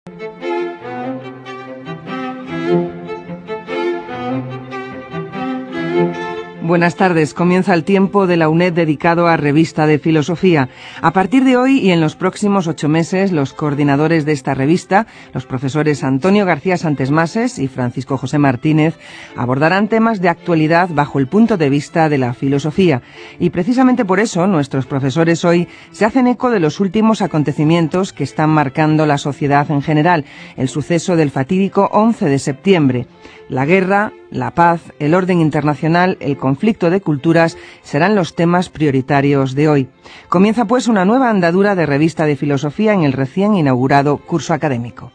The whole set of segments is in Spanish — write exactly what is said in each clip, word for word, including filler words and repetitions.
Buenas tardes. Comienza el tiempo de la UNED dedicado a Revista de Filosofía. A partir de hoy y en los próximos ocho meses, los coordinadores de esta revista, los profesores Antonio García Santesmases y Francisco José Martínez, abordarán temas de actualidad bajo el punto de vista de la filosofía. Y precisamente por eso, nuestros profesores hoy se hacen eco de los últimos acontecimientos que están marcando la sociedad en general, el suceso del fatídico once de septiembre. La guerra, la paz, el orden internacional, el conflicto de culturas serán los temas prioritarios de hoy. Comienza pues una nueva andadura de Revista de Filosofía en el recién inaugurado curso académico.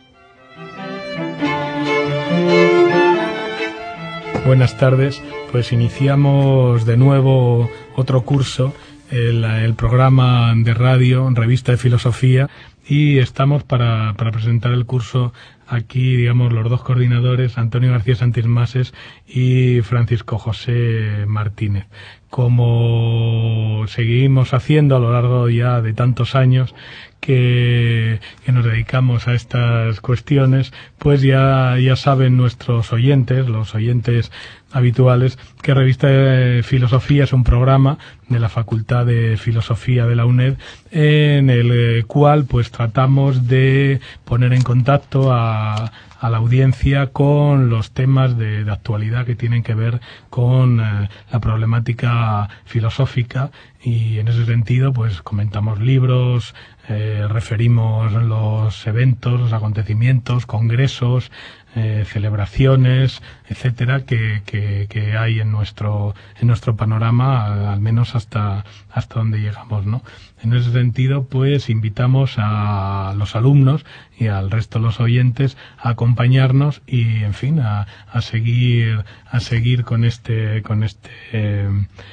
Buenas tardes, pues iniciamos de nuevo otro curso, el, el programa de radio, Revista de Filosofía, y estamos para, para presentar el curso aquí, digamos, los dos coordinadores, Antonio García Santesmases y Francisco José Martínez. Como seguimos haciendo a lo largo ya de tantos años que, que nos dedicamos a estas cuestiones, pues ya, ya saben nuestros oyentes, los oyentes habituales, que Revista de Filosofía es un programa de la Facultad de Filosofía de la UNED, en el cual pues tratamos de poner en contacto a, a la audiencia con los temas de, de actualidad que tienen que ver con eh, la problemática filosófica, y en ese sentido pues comentamos libros, eh, referimos los eventos, los acontecimientos, congresos, Eh, celebraciones, etcétera, que, que, que hay en nuestro en nuestro panorama, al menos hasta hasta donde llegamos, ¿no? En ese sentido, pues invitamos a los alumnos y al resto de los oyentes a acompañarnos y, en fin, a, a seguir a seguir con este con este eh,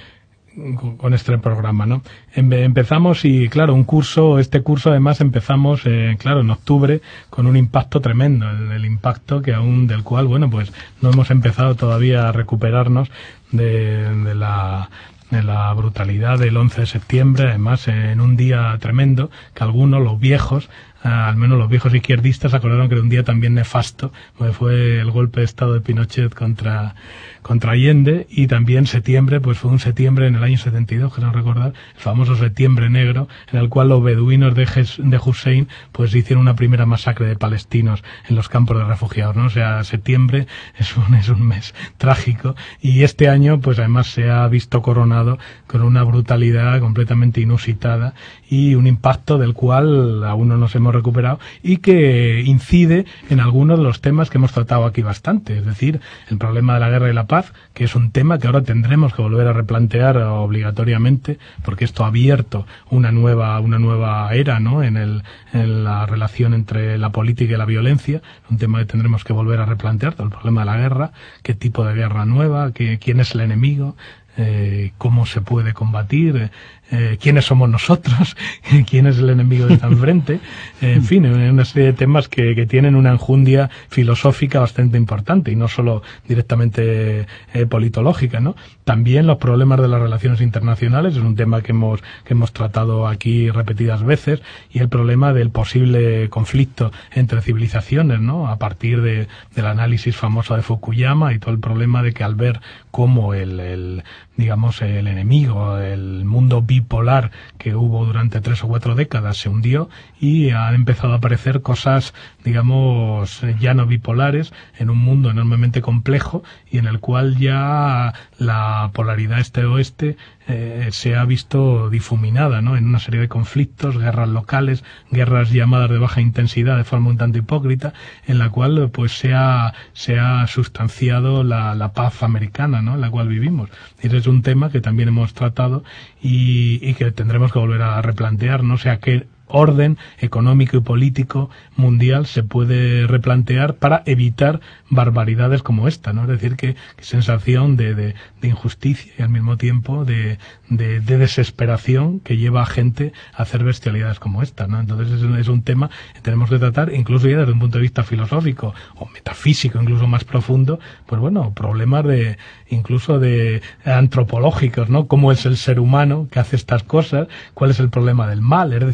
con este programa, ¿no? Empezamos y, claro, un curso, este curso además empezamos, eh, claro, en octubre con un impacto tremendo, el, el impacto que aún del cual, bueno, pues no hemos empezado todavía a recuperarnos de, de la de la brutalidad del once de septiembre, además en un día tremendo que algunos, los viejos, Uh, al menos los viejos izquierdistas, acordaron que era un día también nefasto, porque fue el golpe de Estado de Pinochet contra contra Allende, y también septiembre, pues fue un septiembre en el año setenta y dos, creo recordar, el famoso septiembre negro, en el cual los beduinos de, Jes, de Hussein pues hicieron una primera masacre de palestinos en los campos de refugiados, ¿no? O sea, septiembre es un, es un mes trágico, y este año pues además se ha visto coronado con una brutalidad completamente inusitada y un impacto del cual aún no nos hemos recuperado, y que incide en algunos de los temas que hemos tratado aquí bastante, es decir, el problema de la guerra y la paz, que es un tema que ahora tendremos que volver a replantear obligatoriamente, porque esto ha abierto una nueva una nueva era, ¿no?, en el en la relación entre la política y la violencia, un tema que tendremos que volver a replantear, todo el problema de la guerra, qué tipo de guerra nueva, qué, quién es el enemigo, eh, cómo se puede combatir, eh, quiénes somos nosotros, quién es el enemigo que está enfrente, eh, en fin, una serie de temas que, que tienen una enjundia filosófica bastante importante, y no solo directamente eh, politológica, ¿no? También los problemas de las relaciones internacionales, es un tema que hemos que hemos tratado aquí repetidas veces, y el problema del posible conflicto entre civilizaciones, ¿no?, a partir de, del análisis famoso de Fukuyama, y todo el problema de que al ver cómo el, el digamos, el enemigo, el mundo bipolar que hubo durante tres o cuatro décadas se hundió, y han empezado a aparecer cosas, digamos, ya no bipolares, en un mundo enormemente complejo y en el cual ya la polaridad este-oeste eh, se ha visto difuminada, ¿no?, en una serie de conflictos, guerras locales, guerras llamadas de baja intensidad de forma un tanto hipócrita, en la cual pues se ha, se ha sustanciado la, la paz americana, ¿no?, en la cual vivimos. Y ese es un tema que también hemos tratado y, y que tendremos que volver a replantear, no sé a qué orden económico y político mundial se puede replantear para evitar barbaridades como esta, ¿no? Es decir, que, que sensación de, de, de injusticia y al mismo tiempo de, de, de desesperación que lleva a gente a hacer bestialidades como esta, ¿no? Entonces es, es un tema que tenemos que tratar, incluso ya desde un punto de vista filosófico o metafísico, incluso más profundo, pues bueno, problemas de incluso de antropológicos, ¿no? ¿Cómo es el ser humano que hace estas cosas? ¿Cuál es el problema del mal? Es decir, que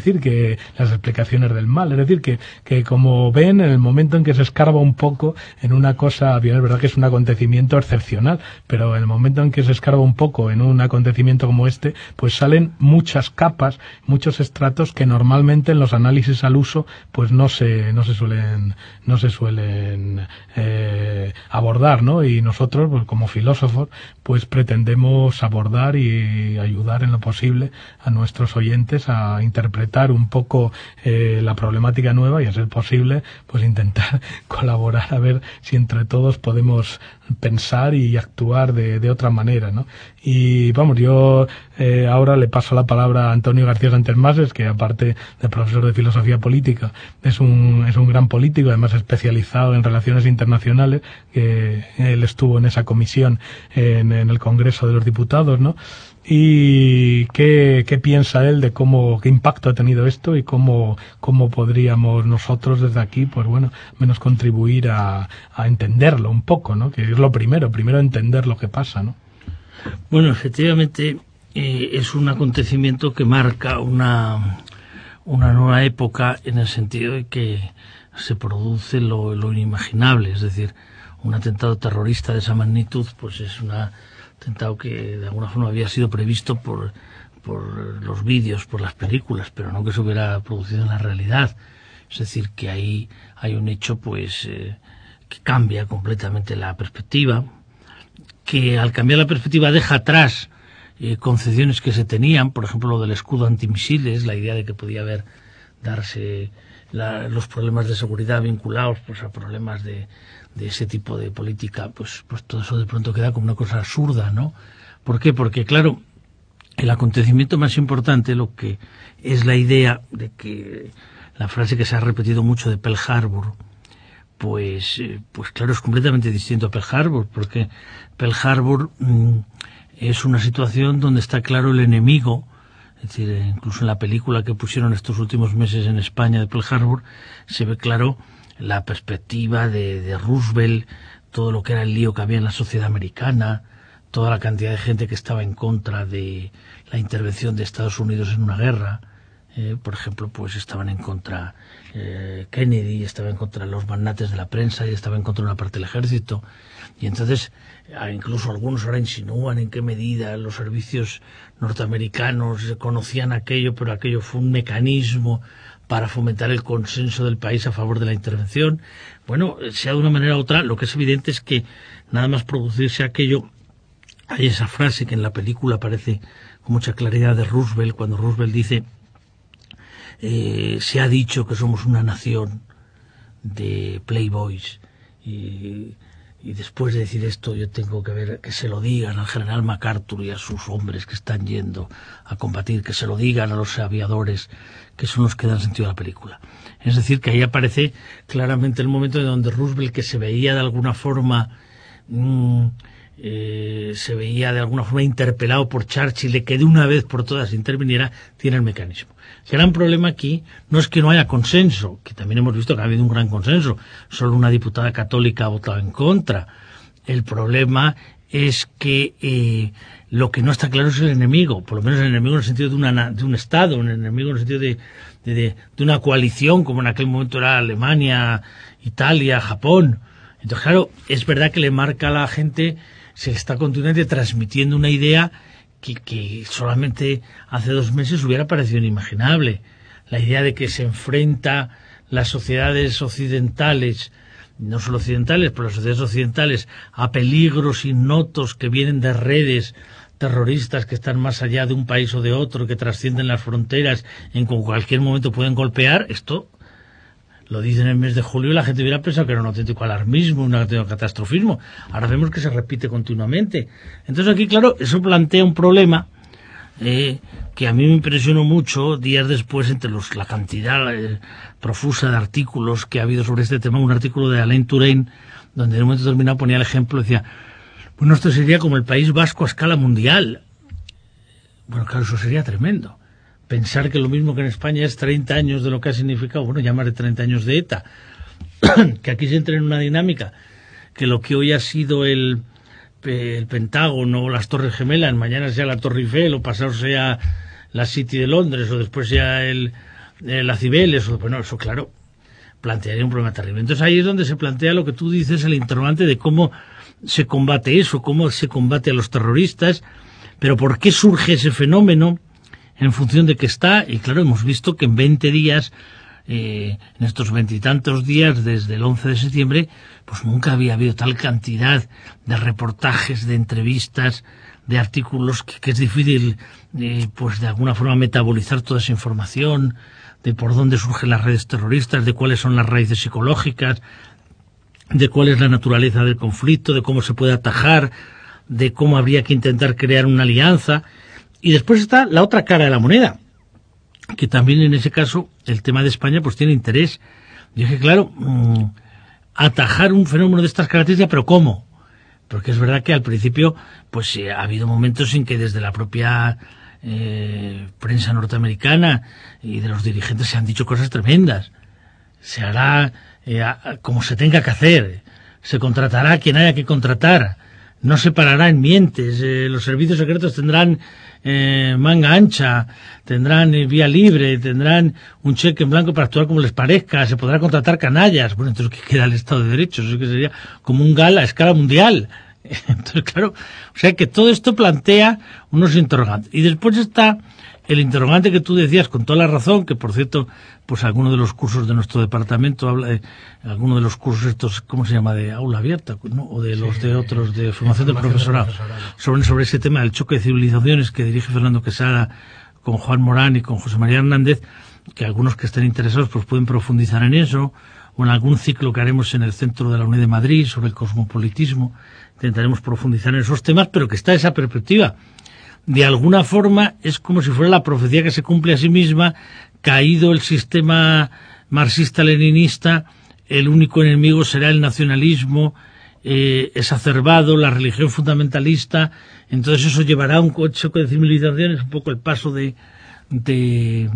de las explicaciones del mal. Es decir, que, que como ven, en el momento en que se escarba un poco en una cosa, bien, es verdad que es un acontecimiento excepcional, pero en el momento en que se escarba un poco en un acontecimiento como este, pues salen muchas capas, muchos estratos que normalmente en los análisis al uso, pues no se, no se suelen, no se suelen eh, abordar, ¿no? Y nosotros, pues como filósofos, pues pretendemos abordar y ayudar en lo posible a nuestros oyentes a interpretar un poco eh, la problemática nueva y, a ser posible, pues intentar colaborar a ver si entre todos podemos pensar y actuar de, de otra manera, ¿no? Y vamos, yo eh, ahora le paso la palabra a Antonio García Sánchez Mases, que aparte de profesor de filosofía política, es un, es un gran político, además especializado en relaciones internacionales, que él estuvo en esa comisión en, en el Congreso de los Diputados, ¿no? Y qué, qué piensa él de cómo, qué impacto ha tenido esto y cómo, cómo podríamos nosotros desde aquí, pues bueno, menos contribuir a, a entenderlo un poco, ¿no? Que es lo primero, primero entender lo que pasa, ¿no? Bueno, efectivamente, eh, es un acontecimiento que marca una, una nueva época, en el sentido de que se produce lo, lo inimaginable, es decir, un atentado terrorista de esa magnitud, pues es un atentado que de alguna forma había sido previsto por, por los vídeos, por las películas, pero no que se hubiera producido en la realidad. Es decir, que ahí hay un hecho pues eh, que cambia completamente la perspectiva, que al cambiar la perspectiva deja atrás eh, concepciones que se tenían, por ejemplo lo del escudo antimisiles, la idea de que podía haber darse la, los problemas de seguridad vinculados pues a problemas de, de ese tipo de política, pues, pues todo eso de pronto queda como una cosa absurda, ¿no? ¿Por qué? Porque claro, el acontecimiento más importante, lo que es la idea de que la frase que se ha repetido mucho de Pearl Harbor, pues, eh, pues claro, es completamente distinto a Pearl Harbor, porque Pearl Harbor mmm, es una situación donde está claro el enemigo. Es decir, incluso en la película que pusieron estos últimos meses en España de Pearl Harbor, se ve claro la perspectiva de, de Roosevelt, todo lo que era el lío que había en la sociedad americana, toda la cantidad de gente que estaba en contra de la intervención de Estados Unidos en una guerra. Eh, por ejemplo, pues estaban en contra eh, Kennedy, estaba en contra de los magnates de la prensa y estaba en contra de una parte del ejército. Y entonces, incluso algunos ahora insinúan en qué medida los servicios norteamericanos conocían aquello, pero aquello fue un mecanismo para fomentar el consenso del país a favor de la intervención. Bueno, sea de una manera u otra, lo que es evidente es que nada más producirse aquello, hay esa frase que en la película aparece con mucha claridad de Roosevelt, cuando Roosevelt dice: eh, se ha dicho que somos una nación de playboys, y Y después de decir esto, yo tengo que ver que se lo digan al general MacArthur y a sus hombres que están yendo a combatir, que se lo digan a los aviadores, que son los que dan sentido a la película. Es decir, que ahí aparece claramente el momento en donde Roosevelt, que se veía de alguna forma mmm, eh, se veía de alguna forma interpelado por Churchill, de que de una vez por todas interviniera, tiene el mecanismo. El gran problema aquí no es que no haya consenso, que también hemos visto que ha habido un gran consenso, solo una diputada católica ha votado en contra. El problema es que eh, lo que no está claro es el enemigo, por lo menos el enemigo en el sentido de, una, de un Estado, un enemigo en el sentido de, de, de, de una coalición, como en aquel momento era Alemania, Italia, Japón. Entonces, claro, es verdad que le marca a la gente, se le está continuamente transmitiendo una idea Que, que solamente hace dos meses hubiera parecido inimaginable. La idea de que se enfrenta las sociedades occidentales, no solo occidentales, pero las sociedades occidentales, a peligros ignotos que vienen de redes terroristas que están más allá de un país o de otro, que trascienden las fronteras, en cualquier momento pueden golpear. Esto lo dicen en el mes de julio y la gente hubiera pensado que era un auténtico alarmismo, un auténtico catastrofismo. Ahora vemos que se repite continuamente. Entonces aquí, claro, eso plantea un problema eh, que a mí me impresionó mucho días después, entre los, la cantidad eh, profusa de artículos que ha habido sobre este tema. Un artículo de Alain Touraine, donde en un momento determinado ponía el ejemplo, decía: bueno, esto sería como el País Vasco a escala mundial. Bueno, claro, eso sería tremendo. Pensar que lo mismo que en España es treinta años de lo que ha significado, bueno, ya más de treinta años de ETA, que aquí se entra en una dinámica, que lo que hoy ha sido el, el Pentágono o las Torres Gemelas, mañana sea la Torre Eiffel, o pasado sea la City de Londres, o después sea el, eh, la Cibeles, o, bueno, eso claro, plantearía un problema terrible. Entonces ahí es donde se plantea lo que tú dices, el interrogante de cómo se combate eso, cómo se combate a los terroristas, pero por qué surge ese fenómeno en función de qué está. Y claro, hemos visto que en veinte días, eh, en estos veintitantos días desde el once de septiembre, pues nunca había habido tal cantidad de reportajes, de entrevistas, de artículos que, que es difícil, eh, pues de alguna forma metabolizar toda esa información, de por dónde surgen las redes terroristas, de cuáles son las raíces psicológicas, de cuál es la naturaleza del conflicto, de cómo se puede atajar, de cómo habría que intentar crear una alianza. Y después está la otra cara de la moneda, que también en ese caso el tema de España pues tiene interés. Y es que claro, mmm, atajar un fenómeno de estas características, pero ¿cómo? Porque es verdad que al principio pues sí, ha habido momentos en que desde la propia eh, prensa norteamericana y de los dirigentes se han dicho cosas tremendas. Se hará eh, a, como se tenga que hacer, se contratará a quien haya que contratar, no se parará en mientes, eh, los servicios secretos tendrán eh, manga ancha, tendrán eh, vía libre, tendrán un cheque en blanco para actuar como les parezca, se podrá contratar canallas. Bueno, entonces ¿qué queda el Estado de Derecho? Eso que sería como un gala a escala mundial. Entonces, claro, o sea que todo esto plantea unos interrogantes. Y después está el interrogante que tú decías con toda la razón, que por cierto, pues alguno de los cursos de nuestro departamento habla de, alguno de los cursos estos, ¿cómo se llama?, de aula abierta, ¿no? O de los sí, de otros, de formación del profesorado, profesorado. Sobre, sobre ese tema del choque de civilizaciones que dirige Fernando Quesada con Juan Morán y con José María Hernández, que algunos que estén interesados pues pueden profundizar en eso, o en algún ciclo que haremos en el centro de la U N E D de Madrid sobre el cosmopolitismo, intentaremos profundizar en esos temas, pero que está esa perspectiva. De alguna forma es como si fuera la profecía que se cumple a sí misma, caído el sistema marxista-leninista, el único enemigo será el nacionalismo eh, exacerbado, la religión fundamentalista, entonces eso llevará a un choque de civilizaciones, un poco el paso de, de,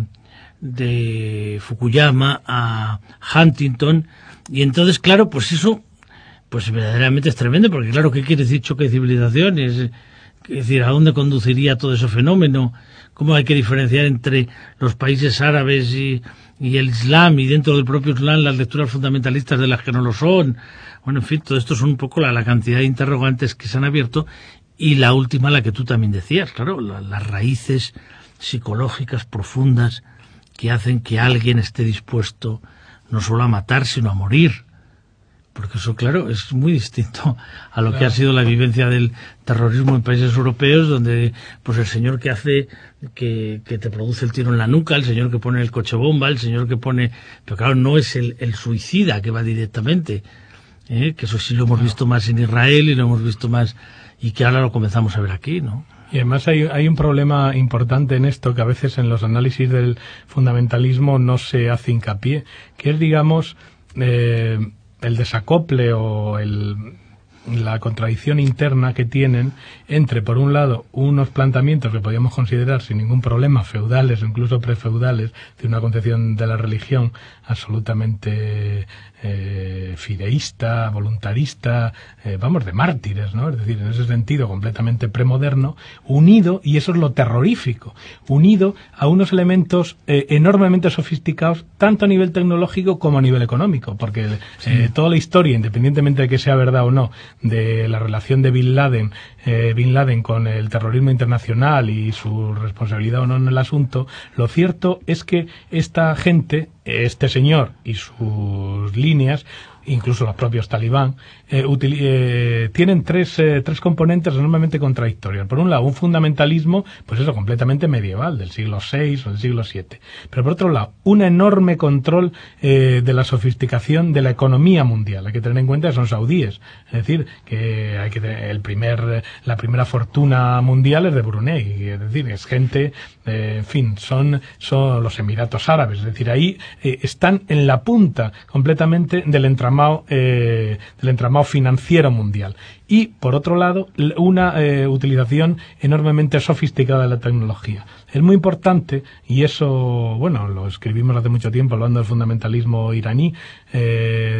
de Fukuyama a Huntington, y entonces claro, pues eso pues verdaderamente es tremendo, porque claro, ¿qué quiere decir choque de civilizaciones? Es decir, ¿a dónde conduciría todo ese fenómeno? ¿Cómo hay que diferenciar entre los países árabes y, y el Islam, y dentro del propio Islam las lecturas fundamentalistas de las que no lo son? Bueno, en fin, todo esto son un poco la, la cantidad de interrogantes que se han abierto, y la última, la que tú también decías, claro, la, las raíces psicológicas profundas que hacen que alguien esté dispuesto no solo a matar, sino a morir. Porque eso, claro, es muy distinto a lo claro. que ha sido la vivencia del terrorismo en países europeos, donde pues el señor que hace, que, que te produce el tiro en la nuca, el señor que pone el coche bomba, el señor que pone... Pero claro, no es el, el suicida que va directamente, ¿eh? Que eso sí lo hemos visto más en Israel y lo hemos visto más... y que ahora lo comenzamos a ver aquí, ¿no? Y además hay, hay un problema importante en esto, que a veces en los análisis del fundamentalismo no se hace hincapié, que es, digamos... Eh, el desacople o el, la contradicción interna que tienen entre, por un lado, unos planteamientos que podríamos considerar sin ningún problema feudales o incluso prefeudales, de una concepción de la religión absolutamente eh, fideísta, voluntarista, eh, vamos, de mártires, ¿no? Es decir, en ese sentido completamente premoderno, unido, y eso es lo terrorífico, unido a unos elementos eh, enormemente sofisticados, tanto a nivel tecnológico como a nivel económico, porque sí. eh, toda la historia, independientemente de que sea verdad o no, de la relación de Bin Laden, eh, Bin Laden con el terrorismo internacional y su responsabilidad o no en el asunto, lo cierto es que esta gente, este señor y sus líneas, incluso los propios talibán, eh, util- eh, tienen tres, eh, tres componentes enormemente contradictorios. Por un lado, un fundamentalismo, pues eso, completamente medieval, del siglo seis o del siglo siete. Pero por otro lado, un enorme control eh, de la sofisticación de la economía mundial. Hay que tener en cuenta que son saudíes. Es decir, que hay que tener el primer, la primera fortuna mundial es de Brunei. Es decir, es gente, eh, en fin, son, son los Emiratos Árabes. Es decir, ahí eh, están en la punta completamente del entramado Eh, del entramado financiero mundial. Y, por otro lado, una eh, utilización enormemente sofisticada de la tecnología. Es muy importante, y eso, bueno, lo escribimos hace mucho tiempo hablando del fundamentalismo iraní, eh, de los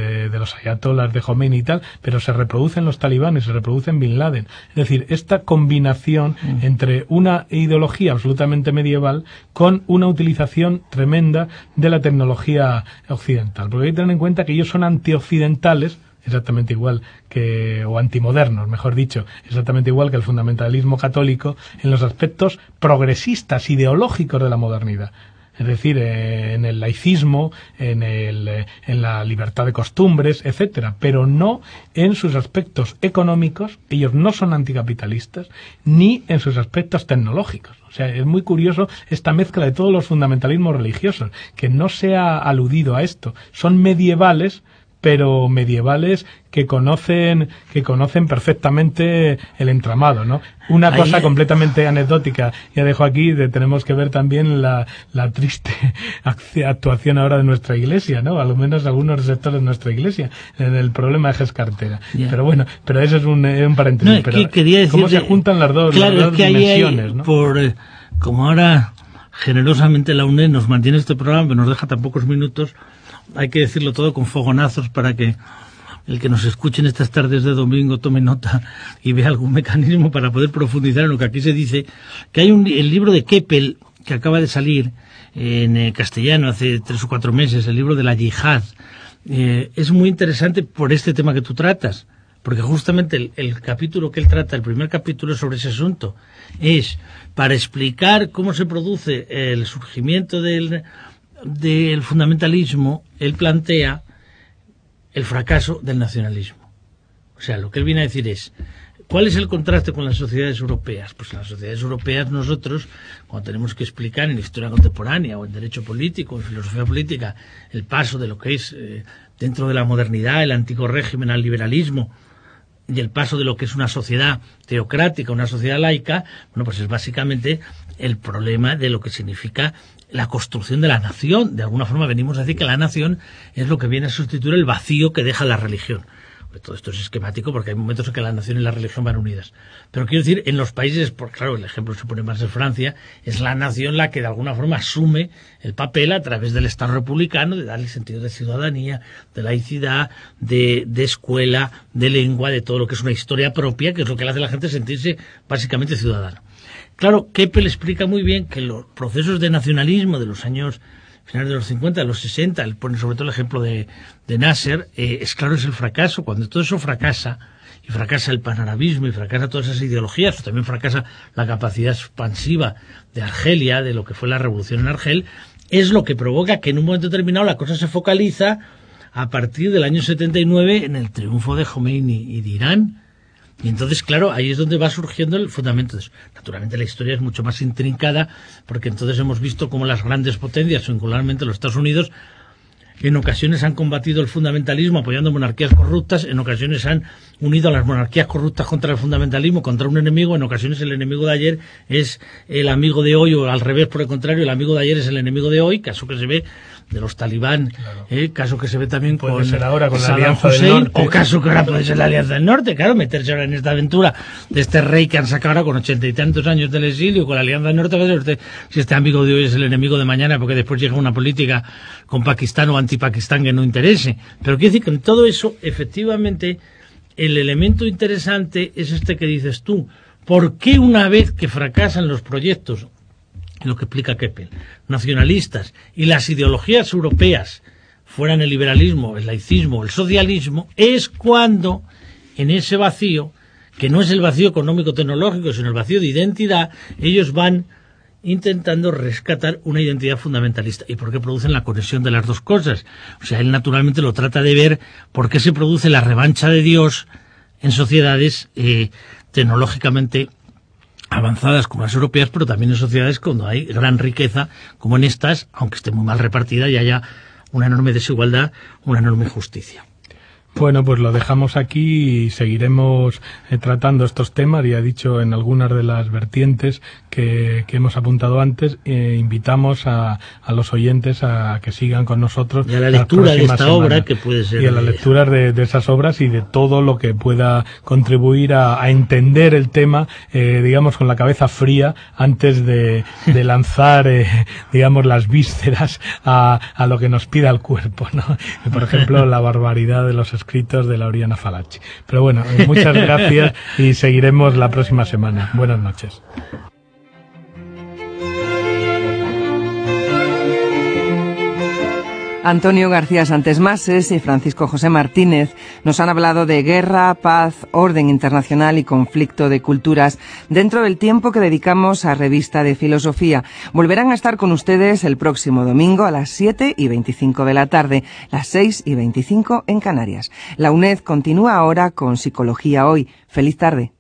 los ayatolás de Khomeini y tal, pero se reproducen los talibanes, se reproducen Bin Laden. Es decir, esta combinación mm. entre una ideología absolutamente medieval con una utilización tremenda de la tecnología occidental. Porque hay que tener en cuenta que ellos son antioccidentales, exactamente igual que, o antimodernos, mejor dicho, exactamente igual que el fundamentalismo católico en los aspectos progresistas, ideológicos de la modernidad. Es decir, eh, en el laicismo, en, el, eh, en la libertad de costumbres, etcétera, pero no en sus aspectos económicos. Ellos no son anticapitalistas, ni en sus aspectos tecnológicos. O sea, es muy curioso esta mezcla de todos los fundamentalismos religiosos, que no se ha aludido a esto. Son medievales, pero medievales que conocen que conocen perfectamente el entramado, ¿no? Una Ahí cosa es. completamente anecdótica, ya dejo aquí, de, tenemos que ver también la, la triste actuación ahora de nuestra iglesia, ¿no? Al menos algunos sectores de nuestra iglesia, en el problema de Gescartera. Yeah. Pero bueno, pero eso es un, un paréntesis. No, pero que quería decir ¿cómo de, se juntan las dos, claro, las dos es que dimensiones, hay, ¿no? Por, eh, como ahora generosamente la UNED nos mantiene este programa, pero nos deja tan pocos minutos, hay que decirlo todo con fogonazos para que el que nos escuche en estas tardes de domingo tome nota y vea algún mecanismo para poder profundizar en lo que aquí se dice, que hay un, el libro de Keppel, que acaba de salir en eh, castellano hace tres o cuatro meses, el libro de la yihad, eh, es muy interesante por este tema que tú tratas, porque justamente el, el capítulo que él trata, el primer capítulo sobre ese asunto, es para explicar cómo se produce el surgimiento del... del fundamentalismo. Él plantea el fracaso del nacionalismo. O sea, lo que él viene a decir es, ¿cuál es el contraste con las sociedades europeas? Pues en las sociedades europeas nosotros, cuando tenemos que explicar en historia contemporánea o en derecho político, en filosofía política, el paso de lo que es eh, dentro de la modernidad, el antiguo régimen al liberalismo, y el paso de lo que es una sociedad teocrática, una sociedad laica, bueno, pues es básicamente el problema de lo que significa la construcción de la nación. De alguna forma venimos a decir que la nación es lo que viene a sustituir el vacío que deja la religión. Todo esto es esquemático porque hay momentos en que la nación y la religión van unidas. Pero quiero decir, en los países, por, claro, el ejemplo se pone más de Francia, es la nación la que de alguna forma asume el papel a través del Estado republicano de darle sentido de ciudadanía, de laicidad, de, de escuela, de lengua, de todo lo que es una historia propia, que es lo que le hace a la gente sentirse básicamente ciudadano. Claro, Keppel explica muy bien que los procesos de nacionalismo de los años finales de los cincuenta, de los sesenta, él pone sobre todo el ejemplo de, de Nasser, eh, es claro, es el fracaso. Cuando todo eso fracasa, y fracasa el panarabismo, y fracasa todas esas ideologías, también fracasa la capacidad expansiva de Argelia, de lo que fue la revolución en Argel, es lo que provoca que en un momento determinado la cosa se focaliza a partir del año setenta y nueve en el triunfo de Khomeini y de Irán. Y entonces, claro, ahí es donde va surgiendo el fundamento de eso. Naturalmente la historia es mucho más intrincada, porque entonces hemos visto cómo las grandes potencias, singularmente los Estados Unidos, en ocasiones han combatido el fundamentalismo apoyando monarquías corruptas, en ocasiones han unido a las monarquías corruptas contra el fundamentalismo, contra un enemigo, en ocasiones el enemigo de ayer es el amigo de hoy, o al revés, por el contrario, el amigo de ayer es el enemigo de hoy, caso que se ve de los talibán, claro. eh, caso que se ve también puede con, ser ahora con la Saddam Alianza Hussein, del Norte, o caso que ahora puede ser la Alianza del Norte, claro, meterse ahora en esta aventura de este rey que han sacado ahora con ochenta y tantos años del exilio, con la Alianza del Norte, usted, si este amigo de hoy es el enemigo de mañana, porque después llega una política con Pakistán o antipakistán que no interese. Pero quiero decir que en todo eso, efectivamente, el elemento interesante es este que dices tú. ¿Por qué una vez que fracasan los proyectos, lo que explica Keppel, nacionalistas, y las ideologías europeas fueran el liberalismo, el laicismo, el socialismo, es cuando en ese vacío, que no es el vacío económico-tecnológico, sino el vacío de identidad, ellos van intentando rescatar una identidad fundamentalista. ¿Y por qué producen la conexión de las dos cosas? O sea, él naturalmente lo trata de ver por qué se produce la revancha de Dios en sociedades eh, tecnológicamente avanzadas como las europeas, pero también en sociedades cuando hay gran riqueza, como en estas, aunque esté muy mal repartida y haya una enorme desigualdad, una enorme injusticia. Bueno, pues lo dejamos aquí y seguiremos eh, tratando estos temas. Ya he dicho en algunas de las vertientes que, que hemos apuntado antes. Eh, invitamos a, a los oyentes a que sigan con nosotros. Y a la lectura de esta semana. obra, que puede ser... Y a la lectura de, de esas obras y de todo lo que pueda contribuir a, a entender el tema, eh, digamos, con la cabeza fría antes de, de lanzar, eh, digamos, las vísceras a, a lo que nos pida el cuerpo, ¿no? Por ejemplo, la barbaridad de los escritos de Lauriana Falacci. Pero bueno, muchas gracias y seguiremos la próxima semana. Buenas noches. Antonio García Santesmases y Francisco José Martínez nos han hablado de guerra, paz, orden internacional y conflicto de culturas dentro del tiempo que dedicamos a Revista de Filosofía. Volverán a estar con ustedes el próximo domingo a las siete y veinticinco de la tarde, las seis y veinticinco en Canarias. La UNED continúa ahora con Psicología Hoy. ¡Feliz tarde!